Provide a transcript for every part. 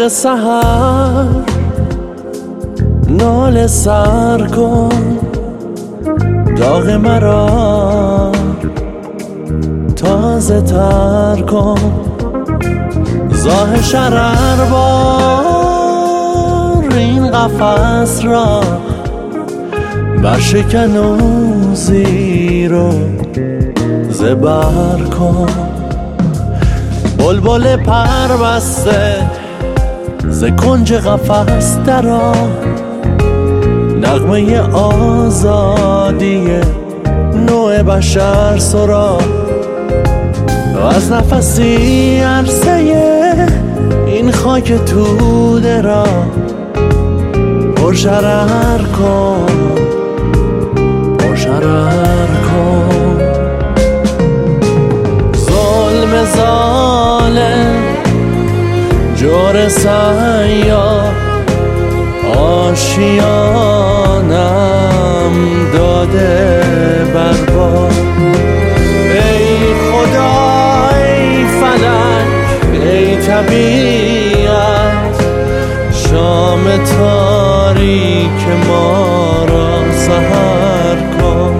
مرغ سحر ناله سر کن، داغ مرا تازه تر کن، زاه شرر بار این قفس را، برشکن و زیر و زبر کن. بلبل پر بسته ز کنج قفس درآ، نغمه آزادی نوع بشر سرا، و از نفسی عرصه این خاک توده را پرشرر کن، پرشرر کن. ظلم ظالم جور سیاه آشیانم داده برباد. ای خدا ای فلک ای طبیعت، شام تاریک ما را سحر کن.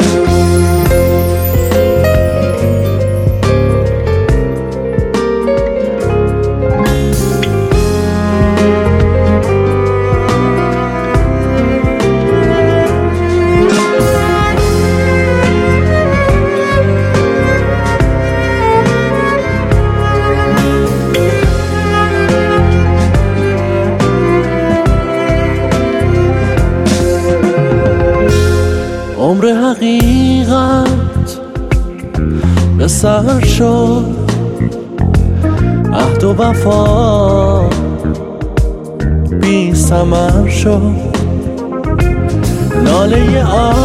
عمر حقیقت به سر شد، عهد و وفا بی ثمر شد، ناله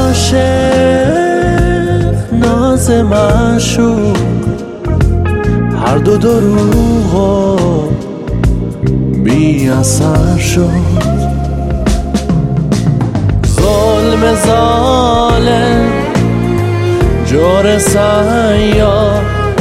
عاشق ناز معشوق، هر دو دروغ و بی اثر شد. ظلم ظالم جور سیاه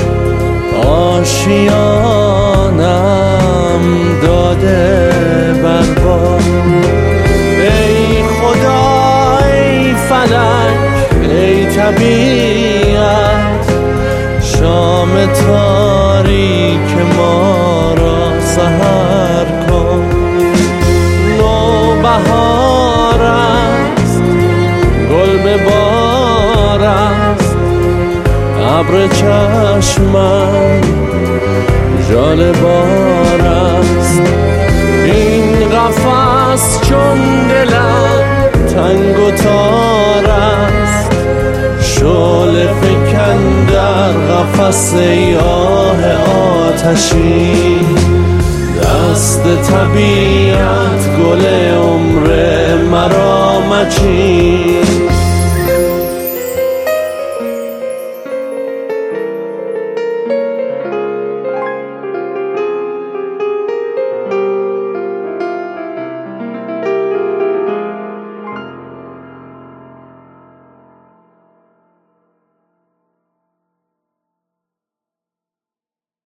آشیانم داده برباد. ای خدا ای فلک ای طبیعت، شام تاریک ما را سحر کن. نوبهار است گل به بار است، ابر چشمم ژاله بار است. این قفس چون دلم تنگ و تار است، شعله فکن در قفس آه آتشی. دست طبیعت گل عمر مرا مچین،